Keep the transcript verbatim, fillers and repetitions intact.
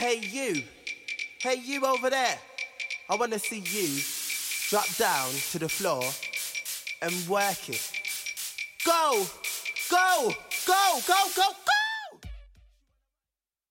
Hey you, hey you over there. I wanna see you drop down to the floor and work it. Go, go, go, go, go, go.